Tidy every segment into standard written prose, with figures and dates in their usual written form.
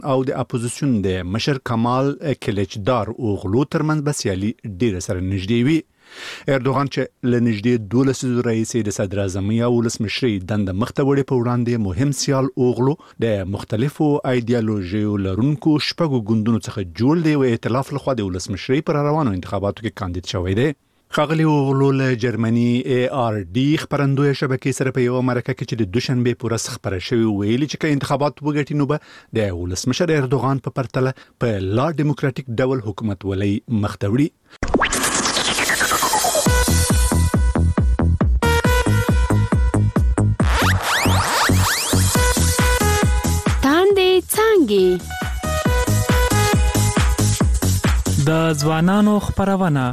او د اپوزیسیون د مشر کمال کلیچدار اوغلو ترمنځ به سیالي ډیره سره نږدې وي. اردوغان چې لنږدې 12 رئیس د صدر اعظم او ولسمشري دنده مخته وړي په وړاندې مهم سیال اوغلو د مختلفو ایدئولوژیو لرونکو شپږو ګوندونو څخه جوړ دی او ائتلاف لخوا د ولسمشري پر روانو انتخاباتو کې کاندید شوی دی. خاغلی اوغلو له جرمني ARD خبرندوی شبکې سره په یو مرکه کې چې د دوشنبه پورس خبره شوی ویلي چې که انتخابات وګټي نو به د ولسمشر اردوغان په پرتله په لا ډیموکراټیک ډول حکومت ولې مخته وړي. د ځوانانو خبرونه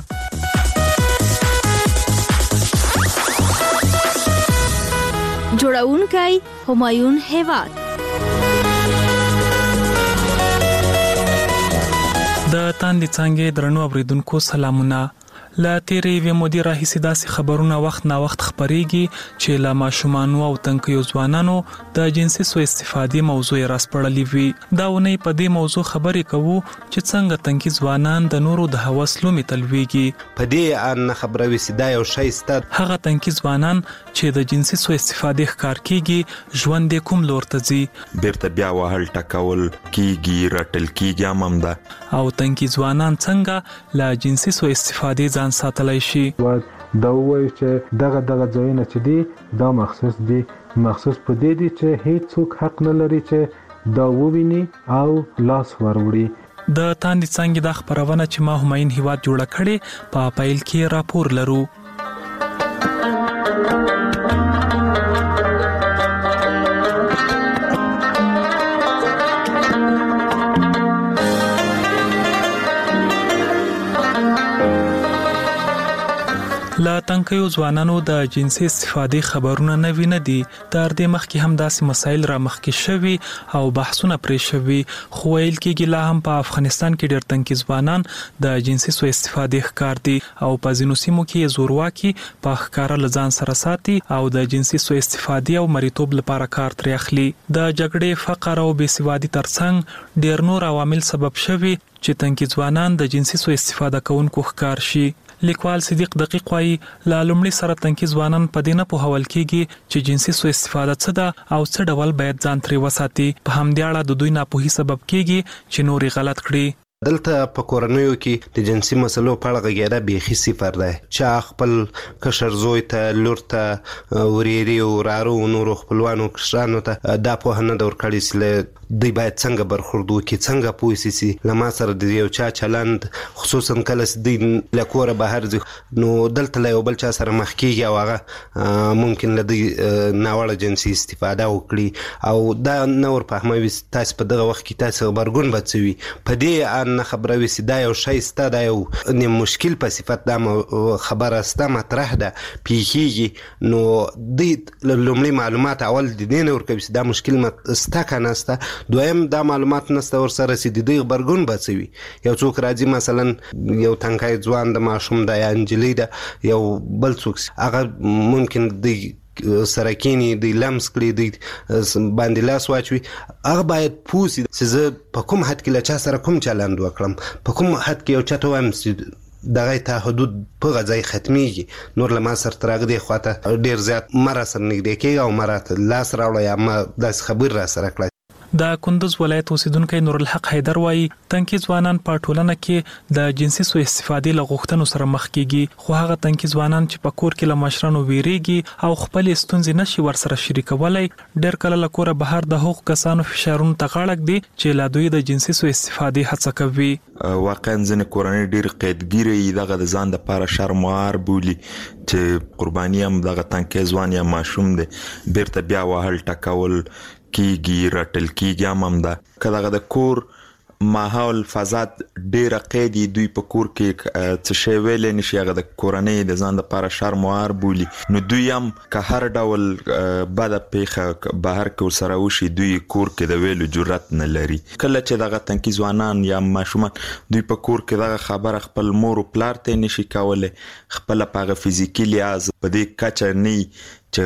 جوړونکی همایون هیواد. د تاندې څنګه درنو اوریدونکو سلامونه. لا تیرې وی مودي راهیسې داسې خبرونه وخت نا وخت خبريږي چې لا ماشومان او تنکیو ځوانانو د جنسي سوء استفادې موضوع راسپړلې وي. دا ونی په دې موضوع خبرې کوو چې څنګه تنکی ځوانان د نورو د هوسلو متلويږي. په دې ان خبره وسیدا یو شی ست هغه تنکی ځوانان چې د جنسي سوء استفادې ښکار کیږي ژوند کوم لور ته ځي بیرته بیا وهل ټکول کیږي رټل کیږي امم ده او تنکی ځوانان څنګه لا جنسي سوء استفادې ځان ساتلای شي. دا وایي چې دغه ځایونه چې دي دا مخصوص په دې دي چې هیڅ څوک حق نه لري چې دا وویني او لاس وروړي. د تاندې څنګه د خبرونه چې ما همایون هیواد جوړه کړي په پایل کې راپور لرو. لا تنکیو ځوانانو د جنسي استفادې خبرونه نه ویني دي. تر دې مخکې هم داسې مسایل را مخکې شوي او بحثونه پرې شوي خو ویل کېږي لا هم په افغانستان کې ډېر تنکي ځوانان د جنسي سوء استفادې ښکار دي او په ځینو سیمو کې زورواکي په ښکارا لزان سره ساتي او د جنسي سوء استفادې او مریتوب لپاره کار ترې اخلي. د جګړې فقر او بېسوادي ترڅنګ ډېر نور عوامل سبب شوي چې تنکي ځوانان د جنسي سوء استفاده کوونکو ښکار شي. لیکوال صدیق دقیق وايي لا لومړی سره تنکي ځوانان په دې نه پوهول کېږي چې جنسي سوء استفاده څه ده او څه ډول باید ځان ترې وساتي. په همدې اړه د دوی ناپوهي سبب کېږي چې نوري غلط کړي. دلته په کورنیو کې د جنسي مسلو په اړه غږیدا بیخي صفر ده. چا خپل کشر زوی ته لور ته وريري او رارو نور خپلوانو کشرانو ته دا په نه دور کړی چې دوی باید څنګه برخورد وکړي څنګه پوه سي لما سره د یو چا چلند خصوصا کله چې د لکوره بهر ځي نو دلته له یو بل چا سره مخ کیږي او هغه ممکن لدی ناوړه جنسي استفاده وکړي او دا نور په هموي تاسو په دغه وخت کې تاسو خبرګون بچوي په دې ان خبره وسی دا یو شی ست دا یو نه مشکل په صفت دا خبره ست مطرح ده پیخیږي نو د لومړي معلومات اول د دین ورکوي دا مشکل ست کنه ست دویم دا معلومات نسته ور سره سي د خبرګون بچوي. یو څوک راځي مثلا یو تنکای ځوان د ماشوم د انجلی د یو بل څوک هغه ممکن د سرکینی د لمس کړی د باندې لاس واچوي هغه باید پوسی چې زه په کوم حد کې لچا سره کوم چلند وکړم په کوم حد کې یو چاته وایم دغه ته حدود په غځای ختميږي نور لمه سر ترغه دی خواته ډیر زیات مر سر نږدې کېږي او مرات لاس راوړی یا ما د خبر را سره کړی. د کندوز ولایت اوسیدونکو نور الحق حیدر وايي تنکي ځوانان په ټولنه کې د جنسي سوء استفادې لغوښتنو سره مخ کیږي خو هغه تنکي ځوانان چې په کور کې له مشرانو ویریږي او خپل ستونزې نشي ورسره شریکولای ډېر کله له کوره بهر د حقوق کسانو فشارونو ته غاړه ږدي چې لا دوی د جنسي سوء استفادې هڅه کوي. واقعا ځنې کورنۍ ډېر قیدګیري دغه د ځان لپاره شرموار بولي چې قرباني هم دغه تنکي ځوان یا ماشوم دی بیرته بیا وهل ټکول کیږي رټل کیږي امم ده کله د کور ماحول فضا ډیره قیدی دوی په کور کې څه شی ویل نشي هغه د کورنۍ د ځان لپاره شرموار بولي نو دوی هم که هر ډول بد پیخه بهر کې سره وشي دوی کور کې د ویلو جرأت نه لري. کله چې دغه تنکي ځوانان یا ماشومان دوی په کور کې دغه خبره خپل مور او پلار ته نشي کولای خپل په فزیکی لحاظ په دې کچه نه چې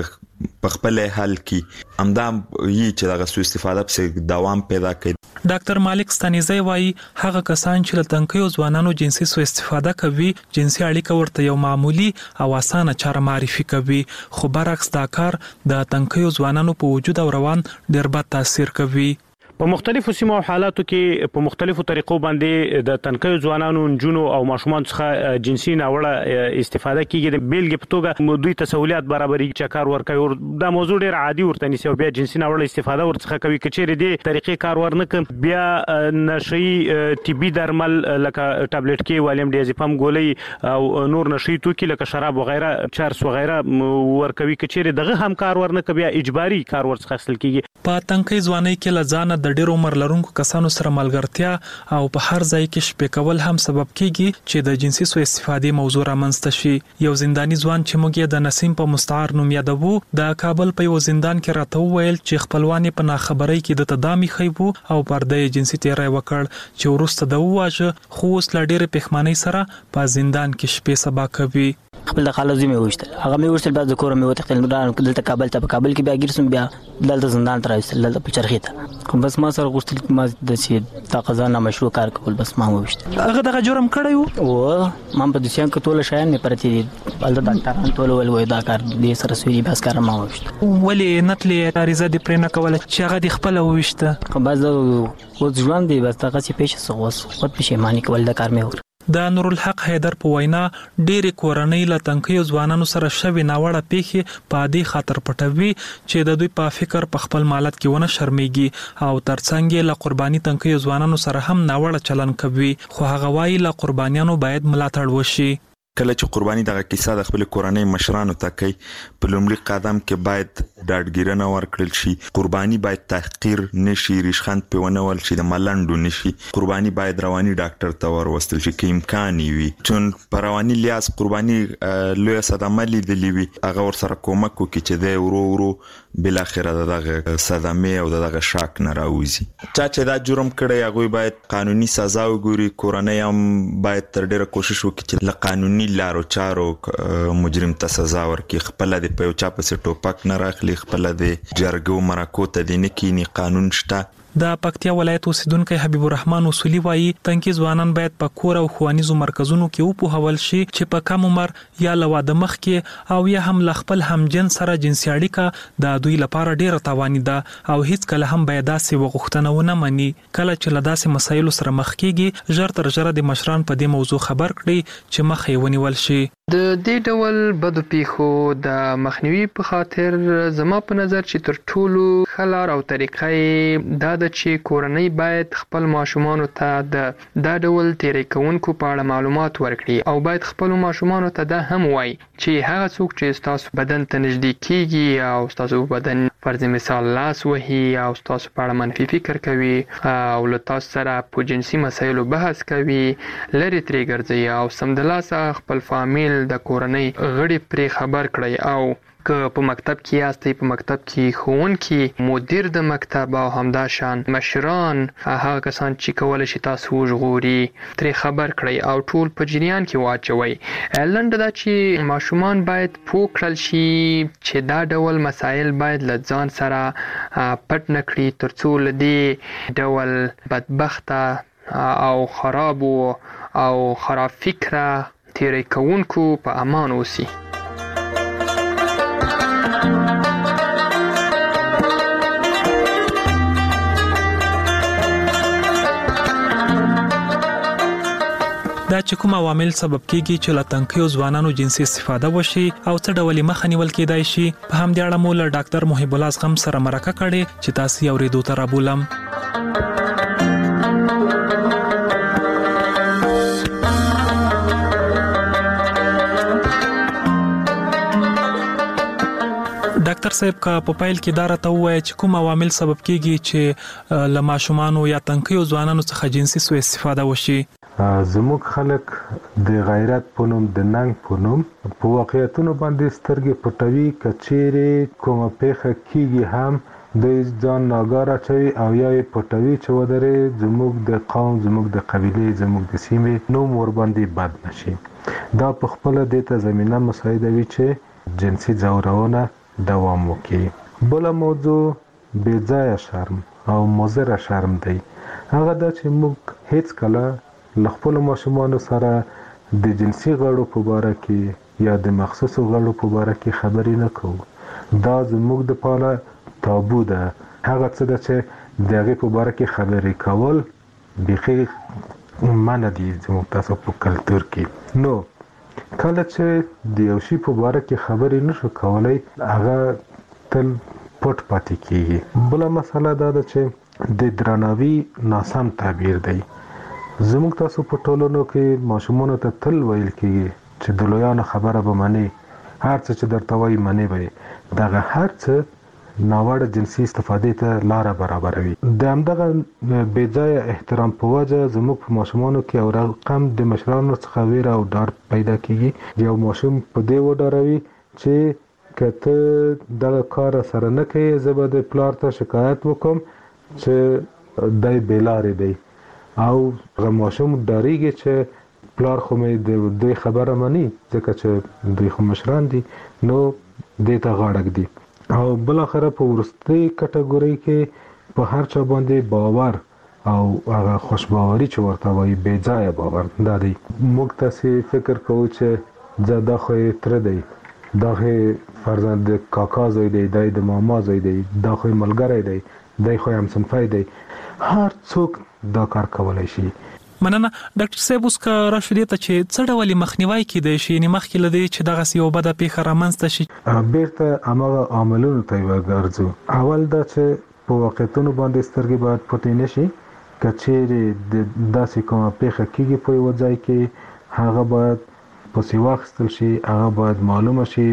په خپل حل کې همدا یي چې دغه سوء استفاده په دوام پیدا کوي. ډاکټر مالک ستانیزی وایي هغه کسان چې له تنکیو ځوانانو جنسي سوء استفاده کوي جنسي اړیکه ورته یو معمولی او اسانه چاره معرفي کوي، خو برعکس دا کار د تنکیو ځوانانو په وجود او روان ډېر بد تاثیر کوي. په مختلفو سیمو او حالاتو کې په مختلفو طریقو باندې د تنکیو ځوانانو نجونو او ماشومان څخه جنسي ناوړه استفاده کیږي. د بیلګې په توګه دوی ته سہولیت برابري چې کار ورکوي، دا موضوع ډیر عادي ورته نیسي او بیا جنسي ناوړه استفاده ورڅخه کوي. کچېرې دې طریقې کار ورنکړي بیا نشي طبي درمل لکه ټابلیټ کې والیم ډیازپام ګولۍ او نور نشي توکي لکه شراب وغیرہ چرس وغیرہ ورکوي. کچېرې دغه هم کار ورنکړي بیا اجباري کار ورڅخه اخیستل کیږي. په تنکي ځواني کې لزانه د ډېر عمر لرونکو کسانو سره ملګرتیا او په هر ځای کې شپې کول هم سبب کیږي چې د جنسي سوء استفادې موضوع رامنځته شي. یو زنداني ځوان چې موږ یې د نسیم په مستعار نوم یادوو د کابل په یو زندان کې راته وویل چې خپلوان په ناخبرۍ کې د تدامي خیبو او پرده جنسي تیری وکړ چې وروسته د واجه خو اوس لا ډېر پښمنۍ سره په زندان کې شپې سبا کوي. خپل د خالو زمي وشتل هغه مې وشتل بعد کور مې وته خپل مدان دلته کابل ته په کابل کې بیا ګرسم بیا دلته زندان تر راځل دلته په چرخیته کوم بس ما سره غوښتل ما د سي تا قزانه مشروع کار کول بس ما وشتل هغه دغه جرم کړی وو ما په دسیان کې ټول شایان مې پرتی دي بل د ډاکټران ټول ول دا کار دې سره سوي بس کار ما وشتل ولې نتلې اړیزه دې پرې نه کوله چې هغه دې خپل وشته خو بس او ځوان دی بس هغه چې پېښه سغوس خو پښیمانی کول د کار مې ور. د نور الحق حیدر په وینا ډېرې کورنۍ له تنکیو ځوانانو سره شوي ناوړه پیښې په عادي خاطر پټوي چې د دوی په فکر په خپل مالت کې ونه شرمېږي او ترڅنګ یې له قرباني تنکیو ځوانانو سره هم ناوړه چلن کوي، خو هغه وایي له قربانیانو باید ملاتړ وشي. کله چې قرباني دغه کیسه د خپل کورنۍ مشرانو ته کوي په لومړي قدم کې باید ډاډګیرنه ورکړل شي. قرباني باید تحقیر نشي، ریشخند په ونول شي، د ملنډو نشي. قرباني باید رواني ډاکټر ته وروستل شي کې امکان وي چون په رواني لیاس قرباني لوی صدمه لیدلې وي هغه ور سره کومک وکړي چې د ورو بل اخره دغه صدمه او دغه شاک نه راوځي. چې دا جرم کړی هغه باید قانوني سزا وګوري. کورنۍ هم باید تر ډیره کوشش وکړي چې له قانوني لارو چارو مجرم ته سزا ورکړي. خپل د په چا په ټوپک نه راخلي، خپل د جرګو مرکو ته د نکینی قانون شته. د پکتیا ولایت اوسیدونکو حبیب الرحمن اصولي وایي تنکي ځوانان باید په کور او ښوونیزو مرکزونو کې وپوهول شي چې په کم عمر یا له واده مخکې او یا هم له خپل همجنس سره جنسي اړیکه د دوی لپاره ډیره تاواني ده او هیڅ کله هم باید داسې وغوښتنه ونه مني. کله چې له داسې مسایلو سره مخ کیږي ژر تر ژره د مشران په دې موضوع خبر کړي چې مخ یې ونیول شي. د دې ډول بدو پیښو د مخنیوي په خاطر زما په نظر چې تر ټولو ښه لار او طریقه دا ده چې کورنۍ باید خپل ماشومانو ته د ډول تیری کوونکو په اړه معلومات ورکړي او باید خپل ماشومانو ته دا هم وایي چې هغه څوک چې تاسو بدن ته نږدې کیږي او تاسو بدن فرض مثال لاس وهي او تاسو په اړه منفي فکر کوي او له تاسو سره په جنسي مسایلو بحث کوي لری ترې ګرځي او سمدلاسه خپل فامیل د کورنۍ غړي پرې خبر کړئ او که په مکتب کې یاستئ په مکتب کې ښوونکي مدیر د مکتب او همدا شان مشران هغه کسان چې کولی شي تاسو وژغوري ترې خبر کړئ او ټول په جریان کې واچوئ. لنډه دا چې ماشومان باید پوه کړل شي چې دا ډول مسایل باید له ځان سره پټ نه کړي تر څو له دې ډول بدبخته او خرابو او خراب فکره تیری کوونکو په امان اوسي. دا چې کوم عوامل سبب کیږي چې له تنکیو ځوانانو جنسي استفاده وشي او څه ډول مخه نیول کېدای شي په همدې اړه مو له ډاکټر محب الله زغم سره مرکه کړې چې تاسو یې اورېدو ته رابولم. ډاکټر صاحب کا په پایل کې دا راته وایي چې کوم عوامل سبب کیږي چې له ماشومانو یا تنکیو ځوانانو څخه جنسي سوء استفاده وشي. زموږ خلک د غیرت په نوم د ننګ په نوم په واقعیتونو باندې سترګې پټوي. کچېرې کومه پیښه کیږي هم د ځان ناګار اچوي او یا یې پټوي چې ودرې زموږ د قوم زموږ د قبیلې زموږ د سیمې نوم ورباندې بد نشي. دا په خپله دې ته زمینه مساعدوي چې جنسي ځورونه دوام وکړي. بل موضوع بې ځایه شرم او مضر شرم دی. هغه دا چې موږ هیڅ کله له خپل ماشومانو سره د جنسي غړو په باره کې یا د مخصوصو غړو په باره کې خبرې نه کوو. دا زموږ د پاره تابو ده. هغه څه ده چې د هغې په باره کې خبرې کول بیخي منع دي زموږ تاسو په کلتور کې. نو کله چې د یو شي په باره کې خبرې نشو کولی هغه تل پټ پاتې کیږي. بله مسله دا ده چې د درناوي ناسم تعبیر دی. زموږ تاسو په ټولنو کې ماشومانو ته تل ویل کیږي چې د لویانو خبره به منې، هر څه چې درته وایي منې به یې. دغه هر څه ناوړه جنسي استفادې ته لاره برابروي. د همدغه بې ځایه احترام په وجه زموږ په ماشومانو کې یو رقم د مشرانو څخه ویره او ډار پیدا کیږي. یو ماشوم په دې وډاروي چې که ته دغه کار سره نه کوې زه به د پلار ته شکایت وکړم چې دی بې لارې دی، او هغه ماشوم ډارېږي چې پلار خو مې د دوی خبره مني ځکه چې دوی خو مشران دي، نو دې ته غاړه ږدي. او بالاخره په وروستۍ کټګورۍ کې په هر چا باندې باور او هغه خوشباوري چې ورته وایي بې ځایه باور دا دی. موږ تاسې فکر کوو چې زه دا خو یې تره دی، دا خو یې فرزند د کاکا زوی دی، دی د ماما زوی دی، دا خو یې ملګری دی، دی خو یې همصنفی دی. هر څوک دا کار کولی شي. مننه ډاکټر صاحب. اوس که راشو دې ته چې څه ډول مخنیوی کیدای شي، یعنې مخکې له دې چې دغسې یو بده پیښه رامنځته شي؟ بیرته هماغه عاملونو ته ورګرځو. اول دا چې په واقعیتونو باندې سترګې باید پټې نه شي. که چیرې د داسې کومه پیښه کیږي په یوه ځای کې هغه باید پسې واخیستل شي، هغه باید معلومه شي،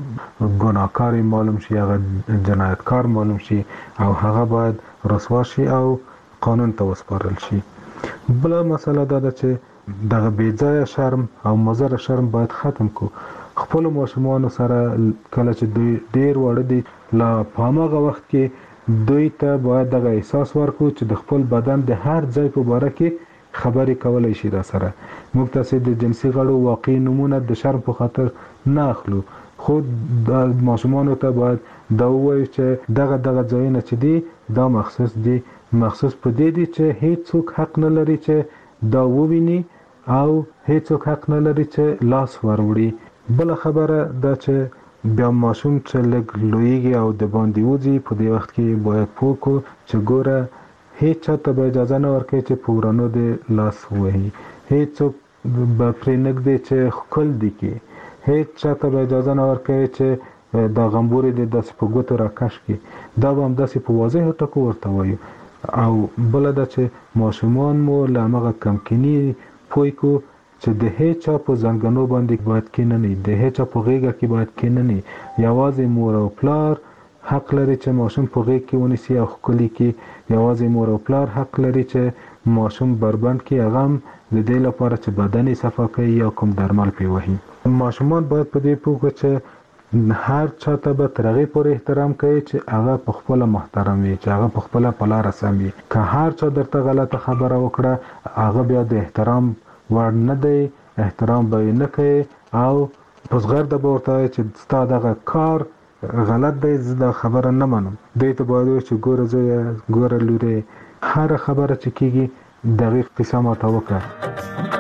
ګناهکار معلوم شي، هغه جنایتکار معلوم شي، او هغه باید رسوا شي او قانون ته وسپارل شي. بله مسله دا ده چې دغه بې ځایه شرم او مضر شرم باید ختم کو. خپل ماشومانو سره کله چې دوی ډیر واړه دي لا په هماغه وخت کې دوی ته باید دغه احساس ورکو چې د خپل بدن د هر ځای په باره کې خبرې کولی شي را سره. موږ تاسې د جنسي غړو واقعي نومونه د شرم په خاطر نه اخلو، خو د ماشومانو ته باید دا ووایو چې دغه ځایونه چې دي دا مخصوص په دې دي چې هیڅوک حق نه لري چې دا وویني او هیڅوک حق نه لري چې لاس وروړي. بله خبره دا چې بیا ماشوم چې لږ لویږي او د باندې وځي په دې وخت کې باید پوه کړو چې ګوره هیڅ چا ته به اجازه نه ورکوي چې په ورانو دې لاس ووهي، هیڅوک به پرې نږدې چې ښکل دي کړي، هیڅ چا ته به اجازه نه ورکوي چې دا غمبورې دې داسې په ګوتو راکش کړي. دا به همداسې په واضحو ټکو ورته وایو. او بله دا چې ماشومان مو له همغه کمکیني پوه کړو چې د هیڅ چا په زنګنو باندې باید کېنني، د هیڅ چا په غېږه کې باید کېنني. یوازې مور او پلار حق لري چې ماشوم په غېږ کې ونیسي او ښکلي کړي. یوازې مور او پلار حق لري چې ماشوم بربند کړي، هغه هم د دې لپاره چې بدن یې صفا کوي یا کوم درمل پرې وهي. ماشومان باید په دې پوه کړي چې هر چا ته به تر هغې پورې احترام کوي چې هغه په خپله محترم وي، چې هغه په خپله په لاره سم وي. که هر چا درته غلطه خبره وکړه هغه بیا د احترام وړ نه دی، احترام به یې نه کوي او په زغرده به ورته وایي چې ستا دغه کار غلط دی، زه دا خبره نه منم. دوی ته باید وایي چې ګوره زویه، ګوره لورې، هره خبره چې کېږي د هغې قصه ماته وکړه.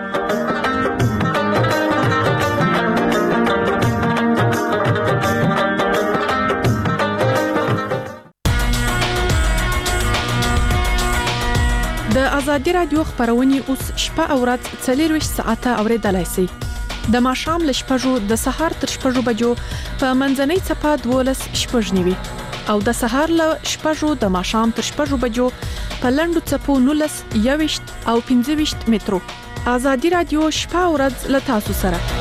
د ازادي رادیو خبرونه اوس شپه او ورځ 24 ساعته اوریدلای شئ. د ماښام ل شپږو د سهار تر شپږو بجو په منځنۍ چپه 12 شپږنیوي او د سهار ل شپږو د ماښام تر شپږو بجو په لندو چپو 19 21 او 25 مترو. ازادي رادیو شپه او ورځ ل تاسو سره.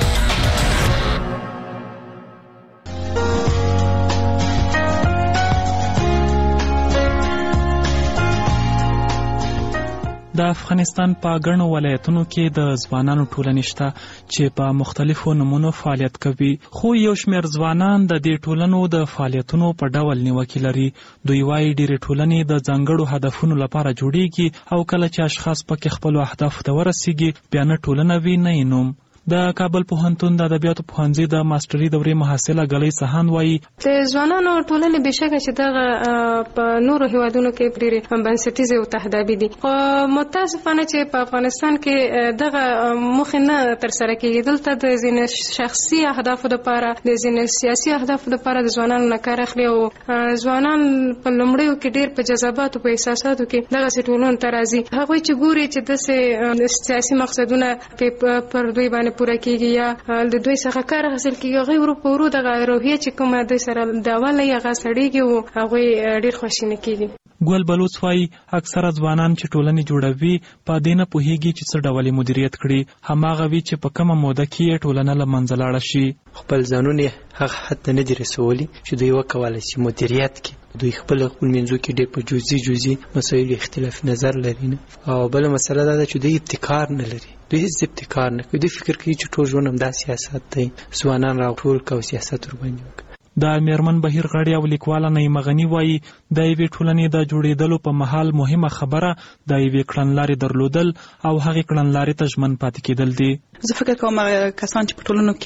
د افغانستان په ګڼو ولایتونو کې د ځوانانو ټولنې شته چې په مختلفو نمونو فعالیت کوي، خو یو شمېر ځوانان د دې ټولنو د فعالیتونو په ډول نیوکې لري. دوی وايي ډېرې ټولنې د ځانګړو هدفونو لپاره جوړیږي او کله چې اشخاص پکې خپلو اهدافو ته ورسیږي بیا نه ټولنه وي نه یې نوم. د کابل پوهنتون د ادبیاتو پوهنځي د ماستري دورې محصله ګلۍ سهان وایي د ځوانانو ټولنې بشکه چې دغه په نورو هیوادونو کې ډېرې بنسټیزې او تهدابي دي، خو متاسفانه چې په افغانستان کې دغه موخې نه ترسره کېږي. دلته د ځینې شخصي اهدافو لپاره، د ځینې سیاسي اهدافو لپاره د ځوانانو نه کار اخلي او ځوانان په لومړیو کې ډېر په جذباتو په احساساتو کې دغسې ټولنو ته راځي. هغوی چې ګوري چې داسې سیاسي مقصدونه پر دوی باندې پوره کېږي یا د دوی څخه کار حاصل کېږي، هغوی ورو په ورو دغه روحیه چې کومه دوی سره د اوله یې هغه سړېږي او هغوی ډېر خواشینه کېږي. ګل بلوڅ وایي اکثره ځوانان چې ټولنې جوړوي په دې نه پوهېږي چې څه ډول مدیریت کړي، هماغه وي چې په کومه موده کې یې ټولنه له منځه لاړه شي. خپل ځانونه هغه حد ته نه دي رسولي چې دوی وکولی شي مدیریت کړي. دوی خپل منځو کې ډېر په جزئي مسایلو اختلاف نظر لري نه، او بله مسله دا ده چې دوی ابتکار نه لري. دوی هیڅ ابتکار نه کوي. دوی فکر کوي چې ټول ژوند همدا سیاست دی، ځوانان راټول کړه او سیاست ورباندې وکړه. د میرمن بهیر غړي او لیکواله نعیمه غني وایي د یوې ټولنې د جوړېدلو په مهال مهمه خبره د یوې کړنلارې درلودل او هغې کړنلارې ته ژمن پاتې کېدل دي. زه فکر کوم کسان چې په ټولنو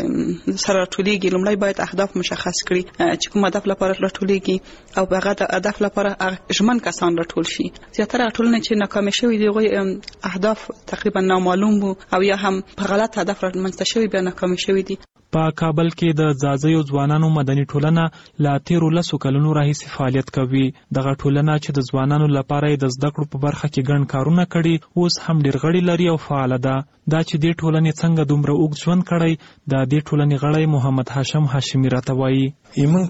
کې سره راټولېږي لومړی باید اهداف مشخص کړي چې کوم هدف لپاره راټولېږي او هغه د هدف لپاره ژمن کسان راټول شي. زیاتره ټولنې چې ناکامې شوي دي هغوی اهداف تقریبا نامعلوم وو او یا هم په غلط هدف رامنځته شوي بیا ناکامې شوي دي. په کابل کې د ځاځیو ځوانانو مدني ټولنه لا تیرو 10 کلونو راهیسې فعالیت کوي. دغه ټولنه چې د ځوانانو لپاره د زده کړو په برخه کې ګڼ کارونه کړي اوس هم ډېر غړي لري او فعاله ده. دا چې دې ټولنې څنګه دومره اوږد ژوند کړی د دې ټولنې غړی محمد هاشم هاشمي راته وایي موږ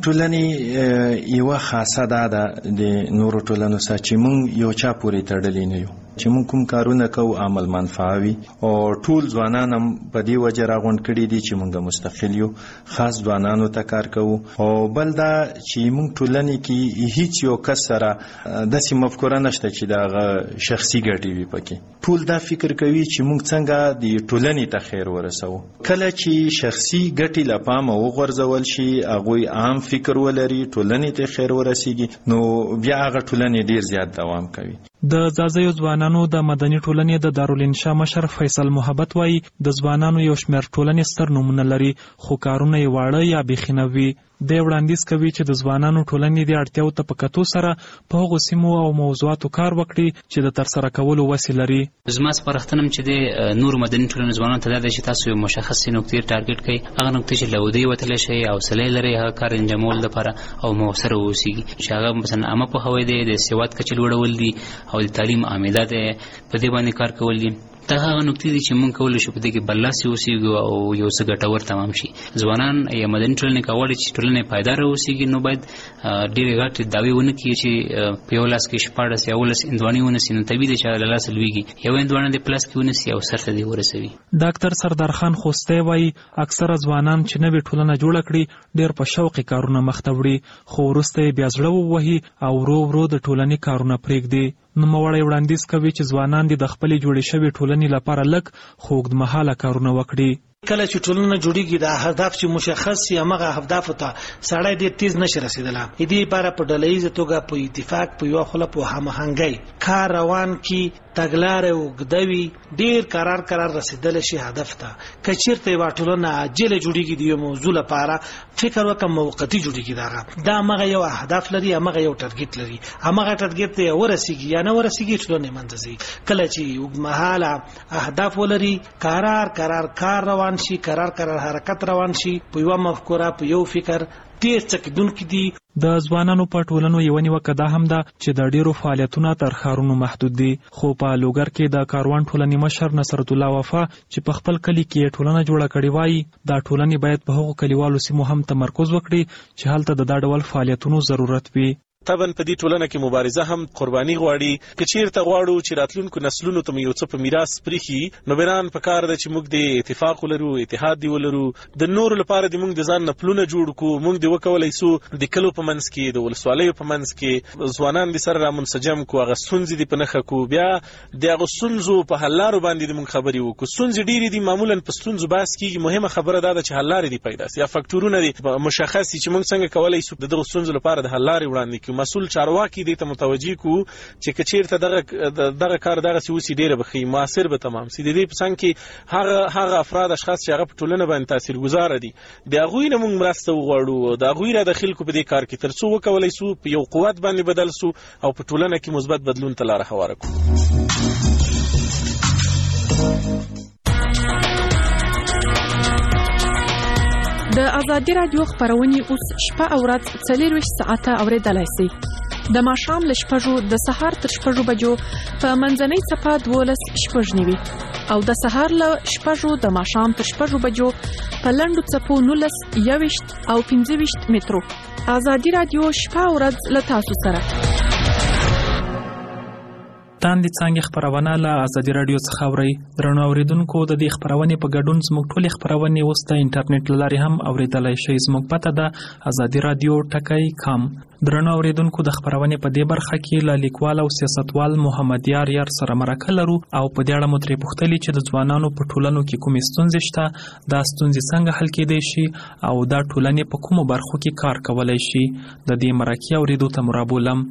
ټولنې یوه خاصه ده د نورو ټولنو سره چې موږ یو چا پورې تړلي نه یو، چې موږ کوم کارونه کوو عمل منفعه وي او ټول ځوانان هم په دې وجه راغونډ کړي دي چې موږ مستقل یو، خاص ځوانانو ته کار کوو. او بل دا چې موږ ټولنې کې هیڅ یو کس سره داسې مفکوره نشته چې دغه شخصي ګټې وي پکې. ټول دا فکر کوي چې موږ څنګه د ټولنې ته خیر ورسوو. کله چې شخصي ګټې له پامه وغورځول شي، هغوی عام فکر ولري، ټولنې ته خیر ورسیږي، نو بیا هغه ټولنې ډیر زیات دوام کوي. د ځاځیو ځوانانو د مدني ټولنې د دارالانشا مشر فیصل محبت وایي د ځوانانو یو شمېر ټولنې ستر نومونه لري خو کارونه یې واړه یا بیخي نه وي. دی وړاندیز کوي چې د ځوانانو ټولنې د اړتیاو ته په کتو سره په هغو سیمو او موضوعاتو کار وکړي چې د ترسره کولو وسې لري. زما سپارښتنه چې د نورو مدني ټولنو ځوانانو ته دا ده چې تاسو یو مشخصې نقطې ټارګټ کړئ، هغه نقطې چې له ودې وتلی شئ، حوصله لرئ هغه کار انجامولو لپاره او مؤثره واوسیږي، چې هغه مثلا عامه پوهاوی دی، د سواد کچې لوړول دي او د تعلیم عامده دی، په دې باندې کار کول دي. دا هغه نقطې دي چې موږ کولی شو په دې کې برلاسي اوسېږو او یو څه ګټور تمام شي. ځوانان یا مدني ټولنې که غواړي چې ټولنه پایداره اوسېږي نو باید ډېرې غټې دعوې ونه کړي چې په یو لاس کې 14 یا 19 هندوانې ونیسي، نو طبیعي دی چې له لاسه لوېږي. یو هندوانه دې په لاس کې ونیسي او سر ته دې ورسوي. ډاکټر سردار خان خوستی وایي اکثره ځوانان چې نوې ټولنه جوړه کړي ډېر په شوق کارونه مخته وړي، خو وروسته یې بیا زړه ووهي او ورو ورو د ټولنې کارونه پرېږدي. نوموړی وړاندیز کوي چې ځوانان د خپلې جوړې شوې ټولنې لپاره لږ خو اوږدمهاله کارونه وکړي. کله چې ټولنه جوړیږي د هدف چې مشخص شي هغه اهداف ته سړی ډېر تیز نشي رسیدلی. دې لپاره په ډلهییزه توګه په اتفاق په یوه خوله په هماهنګۍ کار روان کړي، تګلارې اوږده وي، ډېر قرار رسیدلی شي هدف ته. که چېرته یوه ټولنه عاجله جوړیږي د یو موضوع لپاره فکر وکړه موقتي جوړیږي، دا همغه یو اهداف لري، همغه یو ټارګټ لري، همغه ټارګټ ته ورسیږي یا نه ورسیږي ټولنې منځ ځي. کله چې اوږدمهاله اهداف ولري، قرار کار روان شي، قرار حرکت روان شي، په یو مفکوره په یو فکر ډېر څه کېدونکي دي. د ځوانانو په ټولنو یوه نیوکه دا هم ده چې د ډېرو فعالیتونه تر ښارونو محدود دي. خو په لوګر کې د کاروان ټولنې مشر نصرت الله وفا چې په خپل کلي کې ټولنه جوړه کړې وایي دا ټولنې باید په هغو کلیوالو سیمو هم تمرکز وکړي چې هلته د دا ډول فعالیتونو ضرورت وي. طبعا په دې ټولنه کې مبارزه هم قرباني غواړي. که چیرته غواړو چې راتلونکو نسلونو ته یو څه په میراث پرېښي، نو بران په کار ده چې موږ د اتفاق ولرو، اتحاد دی ولرو، د نورو لپاره د موږ د ځان نه پلونه جوړ کړو. موږ د وکولی سو د کلو په منځ کې، د ولسوالیو په منځ کې ځوانان د سره رامنسجم کړو، هغه ستونزې دې په نښه کړو، بیا د هغو ستونزو په حل لارو باندې د موږ خبرې وکړو. ستونزې ډېرې دي، معمولا په ستونزو بحث کېږي، مهمه خبره دا ده چې حل لارې دې پیدا سي یا فکټورونه دې مشخص سي چې موږ څنګه کولی سو د دغو ستونزو لپاره د حل لارې وړاندې کړو. شو مسول چارواکي دې ته متوجي کو چې کچیرته دغه کار دغه سوسی ډیره بخي موثر به تمام سي دې په څنګه کې هغه افراد اشخاص چې هغه په ټولنه باندې تاثیرګذار دي د هغوی نه موږ مرسته وغواړو د هغوی را د خلکو په دې کار کې ترڅو وکولای سو په یو قوت باندې بدل سو او په ټولنه کې مثبت بدلون ته لار هواره کړو. د ازادي رادیو خبرونه اوس شپه او ورځ 24 ساعته اوریدلای شئ. د ماښام له 6 د سهار تر 6 بجو په منځنۍ صفه 12 شپږنیوي او د سهار له 6 د ماښام تر 6 بجو په لنډو صفو 19 21 او 25 مترو. ازادي رادیو شپه او ورځ له تاسو سره. تاندې څنګه خبرونه له ازادي رادیو څخه اوري. درنو اوریدونکو د دې خبرونه په ګډون زموږ ټولې خبرونه اوس د انټرنیټ لارې هم اوریدلای شئ. زموږ پته ده ازادي رادیو ټکای.com. درنو اوریدونکو د خبرونه په دې برخه کې له لیکوال او سیاستوال محمد یار سره مرکه لرو او په دې اړه مو ترې پوښتلي چې د ځوانانو په ټولنو کې کومې ستونزې شته، دا ستونزې څنګه حل کېدای شي او دا ټولنې په کومو برخو کې کار کولای شي. د دې مرکې اوریدو ته مرابولم.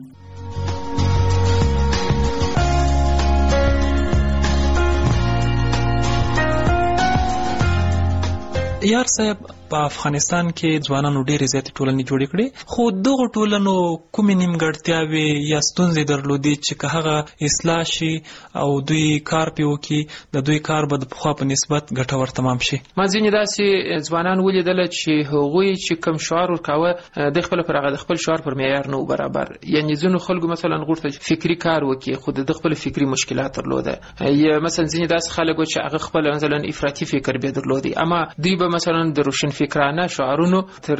یار صاحب په افغانستان کې ځوانانو ډېرې زیاتې ټولنې جوړې کړې، خو دغه ټولنو کومې نیمګړتیاوې یا ستونزې درلودې چې که هغه اصلاح شي او دوی کار پې وکړي د دوی کار به د پخوا په نسبت ګټور تمام شي. ما ځینې داسې ځوانان ولیدل چې هغوی چې کوم شعار ورکاوه د خپل پر هغه د خپل شعار پر معیار نه برابر، یعنی ځینو خلکو مثلا غوښتل فکری کار وکړي خو د خپل فکری مشکلات درلوده، یا مثلا ځینې داسې خلک چې هغه خپل مثلا افراطي فکر به درلودي، اما دوی به مثلا د روشن فکرانه شعارونو تر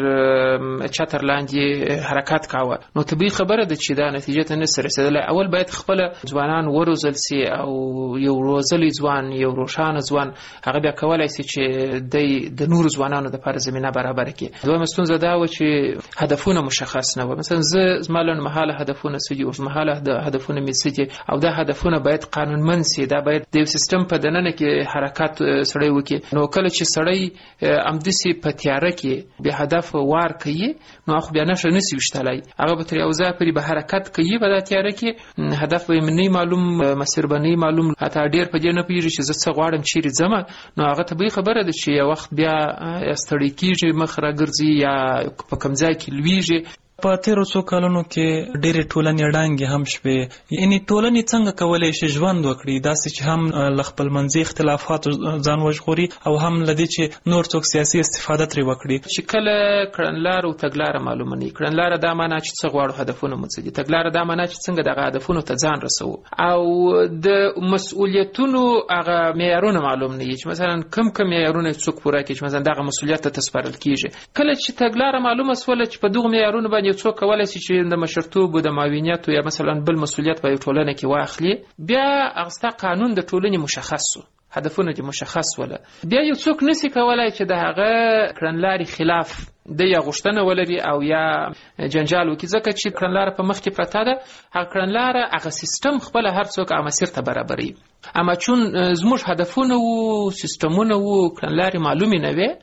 چتر لاندې حرکت کاوه. نو طبيعي خبره ده چې دا نتیجه ته نه رسیدله. اول باید خپل ځوانان وروزل سي او یو روزلي ځوان یو روشانه ځوان هغه بیا کولای شي چې د نور ځوانانو د لپاره زمينه برابر کړي. دوه مستونزه دا و چې هدفونه مشخص نه و. مثلا زمالن محاله هدفونه سدي او محاله د هدفونه میسدي او دا هدفونه باید قانونمند سي. دا باید د سیستم په دننه کې حرکت سړی وکړي. نو کله چې سړی امدسي په تیاره کې به هدف وار کوي نو خو بیا نشي وشتلای، هغه به تر یو ځای پورې به حرکت کوي په تیاره کې هدف به نه معلوم، مسیر به نه معلوم، حتی ډیر په دې نه پیږي چې زه څه غواړم چیرې ځم. نو هغه طبيعي خبره ده چې یو وخت بیا ستړی کیږي، مخ راګرځي یا په کوم ځای کې لویږي. په تیرو څو کلونو کې ډېرې ټولنې ړنګې هم شوې، یعنی ټولنې څنګه کولی شي ژوند وکړي داسې چې هم له خپلمنځي اختلافاتو ځان وژغوري او هم له دې چې نور څوک سیاسي استفاده ترې وکړي. چې کله کړنلاره او تګلاره معلومه نه وي، کړنلاره دا معنا چې څه غواړو هدفونه مو څه دي، تګلاره دا معنا چې څنګه دغه هدفونو ته ځان رسوو، او د مسؤلیتونو هغه معیارونه معلوم نه وي چې مثلا کوم معیارونه څوک پوره کوي چې مثلا دغه مسؤلیت ته تسپارل کیږي. کله چې تګلاره معلومه سول چې په دغه معیارونو باندې څوک کولای شي چې د مشرتوب او د معاونیت یا مثلا بل مسؤلیت په ټولنه کې واخلي، بیا هغه قانون د ټولنې مشخص شو، هدفونه دې مشخص ولا، بیا یو څوک نسی کولای چې د هغه کړنلاري خلاف د یا غشتنه ولري او یا جنجال وکړي، ځکه چې کړنلاره په مخ کې پرته ده. هغه کړنلاره هغه سیستم خپل هر څوک هغه مسیر ته برابري، اما چون زموږ هدفونه او سیستمونه او کړنلاري معلومه نه وي،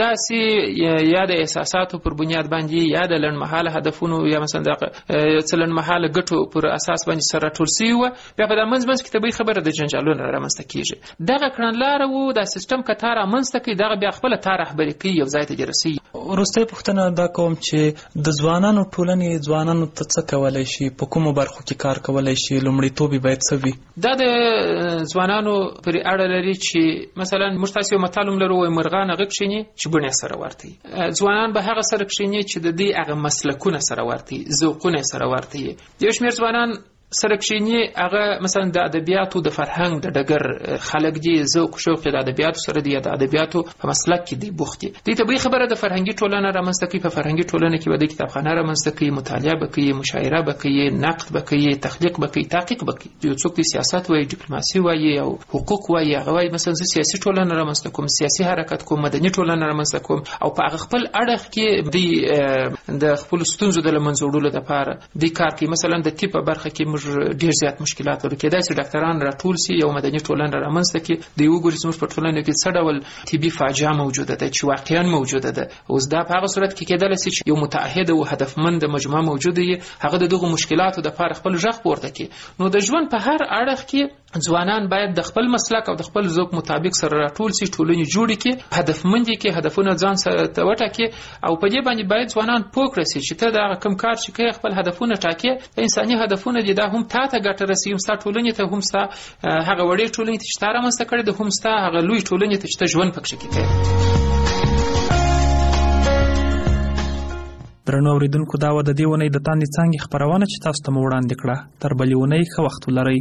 همداسې یا د احساساتو پر بنیاد باندې یا د لنډمحاله هدفونو یا مثلا د لنډمحاله ګټو پر اساس باندې سره ټول سی و، بیا په د منځ کې طبيعي خبره د جنجالونو رامنځته کیږي. دغه کړنلاره او د سیستم کتار رامنځته کوي، دغه بیا خپل تار رهبري کوي، یو ځای ته رسي. وروسته پوښتنه دا کوم چې د ځوانانو ټولنې ځوانانو ته څه کولای شي، په کومو برخو کې کار کولای شي، لومړیتوب باید څه وي؟ دا د ځوانانو پر اړه لري چې مثلا موږ تاسو مطالعه لرو وي مرغان غکشنی چې بنه سره ورته ځوانان به هغه سره کښینی چې د دې هغه مسلکونه سره ورته ذوقونه سره ورته. یو شمېر ځوانان سره کښینی هغه مثلا د ادبیاتو د فرهنګ د ډګر خلک دي، ذوق شوق د ادبیاتو سره دی، د ادبیاتو په مسلک کې دی بوختي. دې ته به خبره د فرهنګي ټولنه رامنځته کوي، په فرهنګي ټولنه کې به د کتابخانه رامنځته کوي، مطالعه به کوي، مشاعره به کوي، نقد به کوي، تخلیق به کوي، تحقیق به کوي. یو څوک د سیاست وایي، ډیپلوماسي وایي او حقوق وایي، هغه وایي مثلا سیاسي ټولنه رامنځته کوم، سیاسي حرکت کوم، مدني ټولنه رامنځته کوم، او په هغه خپل اړخ کې د خپل ستونزو د لمنځه وړلو لپاره د کار کوي. مثلا د طب برخه کې موږ موږ ډیر زیات مشکلات لرو. کېدای شي ډاکټران راټول سي یو مدني ټولنه رامنځته کړي د یو ګوري زموږ په ټولنه کې څه ډول طبي فاجعه موجوده ده چې واقعا موجوده ده. اوس دا په هغه صورت کې کېدای شي چې یو متعهد او هدفمند مجموعه موجوده وي هغه دغه مشکلاتو د لپاره خپل ژغ پورته کړي. نو د ژوند په هر اړخ کې ځوانان باید د خپل مسلک او د خپل ذوق مطابق سره راټول سي، ټولنې جوړې کړي، هدفمند کې هدفونه ځان سره وټاکي او په دې باندې باید ځوانان پوه کړي چې ته دا کوم کار چې کوي خپل هدفونه ټاکي، انساني هدفونه دي دا هم ته ګټه رسوي، هم ستا ټولنې ته، هم ستا هغه وړې ټولنې ته چې تا رامنځته کړې ده، هم ستا هغه لوی ټولنې ته چې ته ژوند پکې کوې. درنو اوریدونکو دا و د دې ونې د تاندې څانګې خپرونه چې تاسو ته مو وړاندې کړه. تر بلې ونې ښه وخت ولرئ.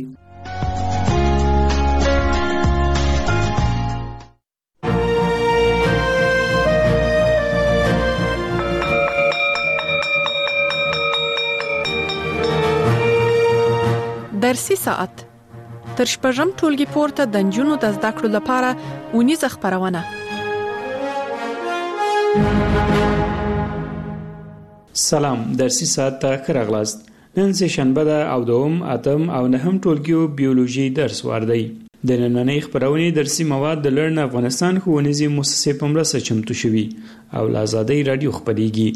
درسي ساعت تر شپږم ټولګي پورته د نجونو د زده کړو لپاره ونیزه خپرونه. سلام، درسي ساعت ته ښه راغلاست. نن سه شنبه ده او دوم اتم او نهم ټولګیو بیولوژي درس واردی. د نننۍ خپرونې درسي مواد د لرن افغانستان ښوونیزې مؤسسې په مرسته چمتو شوي او له آزادۍ رادیو خپرېږي.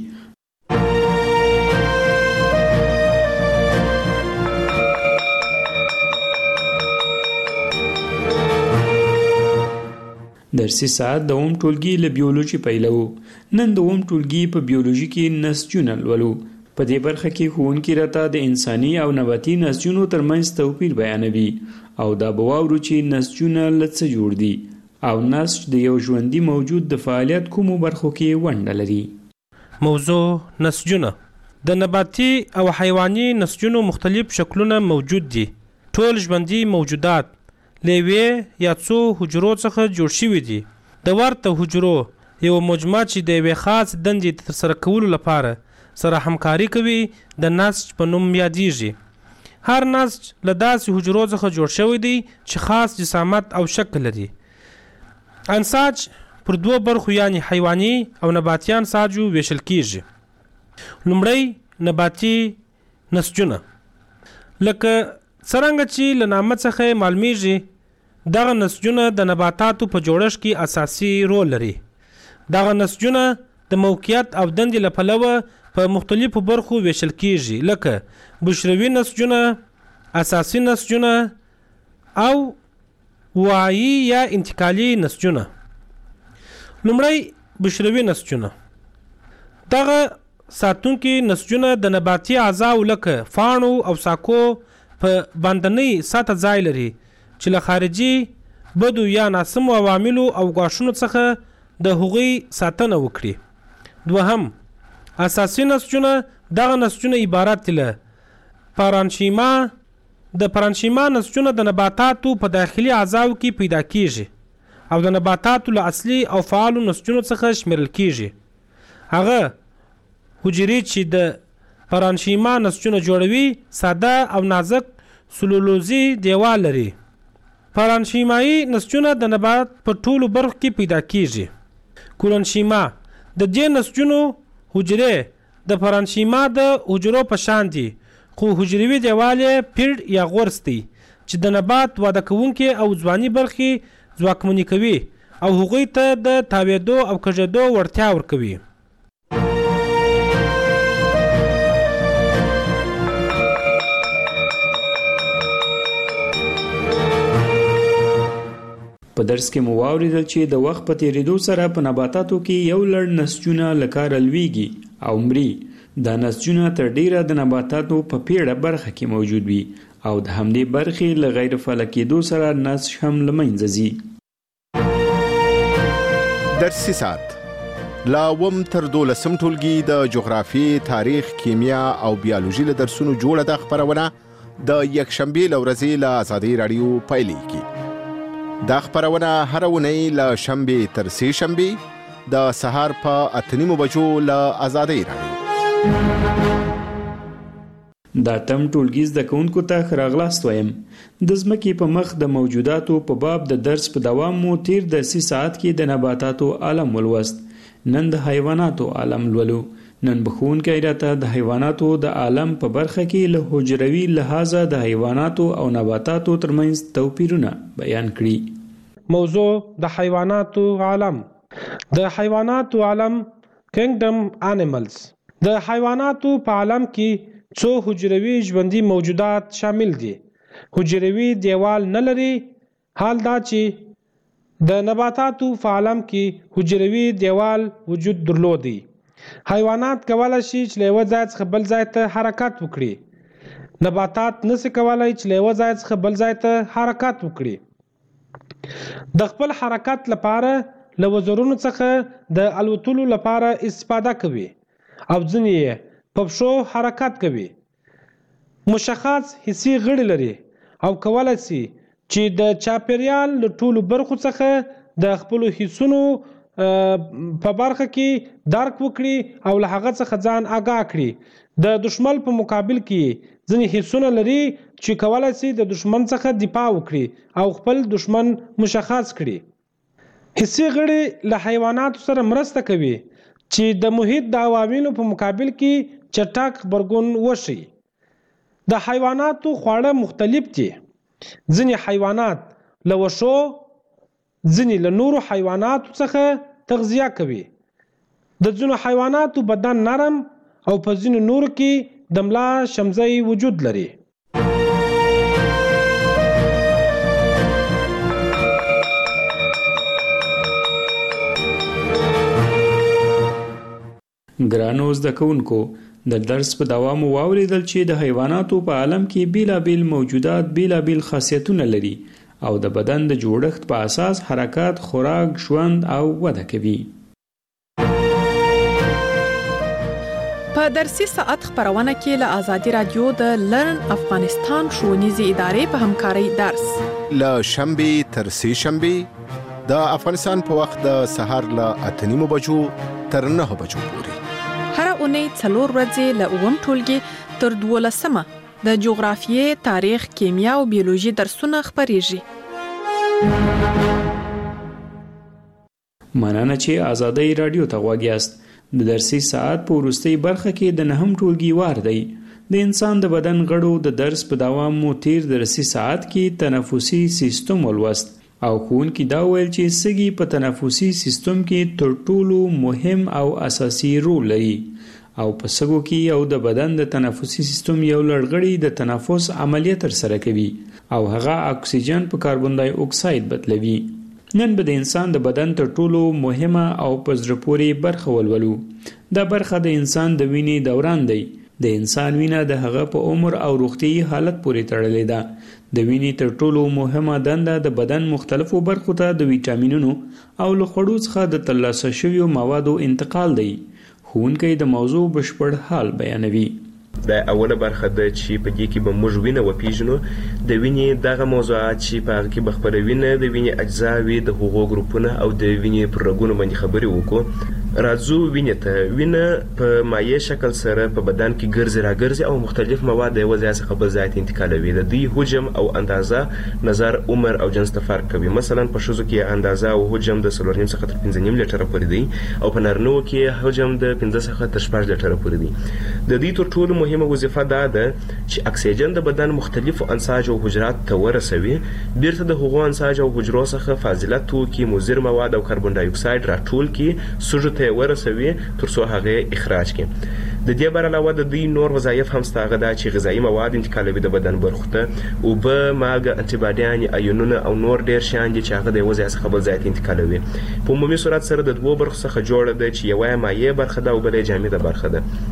درسي ساعت د اوم ټولګي له بیولوژي پیلو. نن د اوم ټولګي په بیولوژي کې نسجونه لولو. په دې برخه کې ښوونکي راته د انساني او نباتي نسجونو ترمنځ توپیر بیانوي او دا به واورو چې نسجونه له څه جوړ دي او نسج د یو ژوندي موجود د فعالیت کومو برخو کې ونډه لري. موضوع نسجونه. د نباتي او حیواني نسجونو مختلف شکلونه موجود دي. ټول ژوندي موجودات لیوی یا څو حجرو څخه جوړ شوي دي. د ورته حجرو یو مجموعه چې د یوې خاص دندې ترسره کولو لپاره سره همکاري کوي د نسج په نوم یادیږي. هر نسج له داسې حجرو څخه جوړ شوی دی چې خاص جسامت او شکل لري. انساج پر دوه برخو یعنی حیواني او نباتي انساجو ویشل کیږي. لومړی نباتي نسجونه. لکه څرنګه چې له نامه څخه معلومیږي دغه نسجونه د نباتاتو په جوړښت کې اساسي رول لري. دغه نسجونه د موقعیت او دندې له پلوه په مختلفو برخو ویشل کیږي لکه بشروي نسجونه، اساسي نسجونه او وعي یا انتقالي نسجونه. لومړی بشروي نسجونه. دغه ساتونکي نسجونه د نباتي اعضاو لکه فاڼو او ساقو په باندنۍ سطح ځای لري چې له خارجي بدو یا ناسمو عواملو او غاښونو څخه د هغوی ساتنه وکړي. دوهم اساسي نسجونه. دغه نسجونه عبارت دي له پارانشیما. د پارانشیما نسجونه د نباتاتو په داخلي اعضاو کې پیدا کیږي او د نباتاتو له اصلي او فعالو نسجونو څخه شمیرل کیږي. هغه حجرې چې د پارانشیما نسجونه جوړوي ساده او نازک سلولوزي دیوال لري. پارانشیمایي نسجونه د نبات په ټولو برخو کې پیدا کیږي. کولونشیما. د دې نسجونو حجرې د پارانشیما د حجرو په شان دي خو حجروي دیوال یې پیړ یا غورس دی چې د نبات واده کوونکې او ځواني برخې ځواکمنې کوي او هغوی ته د تاوېدو او کږېدو وړتیا ورکوي. په درس کې مو واوریدل چې د وخت په تیریدو سره په نباتاتو کې یو لړ نسجونه له کاره لویږي او مري. دا نسجونه تر ډیره د نباتاتو په پیړه برخه کې موجود وي او د همدې برخې له غیر فعال کېدو سره نسج هم له منځه ځي. درسي ساعت لا وم تر 12 ټولګي د جغرافي، تاریخ، کیمیا او بیولوژي له درسونو جوړه د خبرونه د یکشنبه لورځي له آزادۍ رادیو پیلېږي. دا خبرونه هر ونې له شنبه تر سه شنبه د سهار په 8:30 بجو له آزادۍ رادیو. دا تم ټولګي زده کوونکو ته راغلاست وایم. د ځمکې په مخ د موجوداتو په باب د درس په دوام مو تیر درسي ساعت کې د نباتاتو عالم ولوست. نن د حیواناتو عالم لولو. نن بخونکی راته د حیواناتو د عالم په برخه کې له حجروي لحاظه د حیواناتو او نباتاتو ترمنځ توپیرونه بیان کړي. موضوع د حیواناتو عالم. د حیواناتو عالم کینګډم انیملز. د حیواناتو په عالم کې څو حجروي ژوندي موجودات شامل دي. حجروي دیوال نه لري. حال دا چې د نباتاتو په عالم کې حجروي دیوال وجود درلودي. حیوانات کولای شي چې له یو ځای څخه بل ځای ته حرکت وکړي. نباتات نشي کولای چې له یو ځای څخه بل ځای ته حرکت وکړي. د خپل حرکت لپاره له وزرونو څخه د الوتلو لپاره استفاده کوي او ځینې په پښو حرکت کوي. مشخص حسي غړي لري او کولای شي چې د چاپیریال له ټولو برخو څخه د خپل حسونو په برخه کې درک وکړي او له هغه څخه ځان آگاه کړي. د دشمن په مقابل کې ځینې حسونه لري چې کولای شي د دشمن څخه دفاع وکړي او خپل دشمن مشخص کړي. حسي غړي له حیواناتو سره مرسته کوي چې د محیط د عواملو په مقابل کې چټک غبرګون وشي. د حیواناتو خواړه مختلف دي. ځینې حیوانات له وښو، ځینې له نورو حیواناتو څخه تغذیه کوي. د ځینو حیواناتو بدن نرم او په ځینو نورو کې د ملا شمزۍ وجود لري. ګرانو زده کوونکو، د درس په دوام واوریدل چې د حیواناتو په عالم کې بیلابیل موجودات بیلابیل خاصیتونه لري او د بدن د جوړښت په اساس حرکات، خوراک، ژوند او وده کوي. په درسي ساعت خبرونه کې له آزادي رادیو د لرن افغانستان ښوونیزې ادارې په همکارۍ درس له شنبه تر سه شنبه د افغانستان په وخت د سهار له 8:30 بجو تر 9 بجو پورې. هر اونۍ 4 ورځې له اووم ټولګي تر 12مه د جغرافیې، تاریخ، کیمیا او بیولوژي درسونه خبريږي. مننه چې آزادۍ رادیو ته غوږ یاست. د درسي ساعت په وروستۍ برخه کې د 9 ټولګي وار دی. د انسان د بدن غړو د درس په دوام مو تیر درسي ساعت کې تنفسي سیستم ولوست او ښوونکي دا ویل چې سږي په تنفسي سیستم کې تر ټولو مهم او اساسي رول لري او په سږو کې یو د بدن د تنفسي سیستم یو لړغړی د تنفس عملیه ترسره کوي او هغه اکسیجن په کاربن ډای اکساید بدلوي. نن به د انسان د بدن تر ټولو مهمه او په زړه پورې برخه ولولو. دا برخه د انسان د وینې دوران دی. د انسان وینه د هغه په عمر او روغتیايي حالت پورې تړلې ده. د وینې تر ټولو مهمه دنده د بدن مختلفو برخو ته د ویټامینونو او له خوړو څخه د ترلاسه شویو موادو انتقال دی. ښوونکی د موضوع بشپړ حال بیانوي. د اوله برخه د چې په دې کې به موږ وینه وپیژنو، د وینې دغه موضوعات چې په هغه کې به خپله وینه، د وینې اجزاوې، د هغو ګروپونه او د وینې پر رګونو باندې خبرې وکړو. راځو وینې ته. وینه په مایع شکل سره په بدن کې ګرځي راګرځي او مختلف مواد د یوه ځای څخه بل ځای ته انتقالوي. د دوی حجم او اندازه نظر عمر او جنس ته فرق کوي. مثلا په ښځو کې اندازه او حجم د 4.5 څخه تر 5.5 لیټره پورې دی او په نارینه‌وو کې حجم د 5 څخه تر 6 لیټره پورې دی. د دوی تر ټولو مهمه وظیفه دا ده چې اکسیجن د بدن مختلفو انساج او حجرات ته ورسوي، بیرته د هغو انساج او حجرو څخه فاضله توکي، مضر مواد او کاربن ډای اکساید راټول کړي، سږو ته ورسوي تر څو هغه اخراج کړي. د دې بر علاوه د دوی نور وظایف هم شته، هغه دا چې غذایي مواد انتقالوي د بدن برخو ته، اوبه، مالګه، انټي باډیان، ایونونه او نور ډیر شیان دي چې هغه د یوه ځای څخه بل ځای ته انتقالوي. په عمومي صورت سره د دوو برخو څخه جوړه ده چې یوه یې مایع برخه ده او بله یې جامده برخه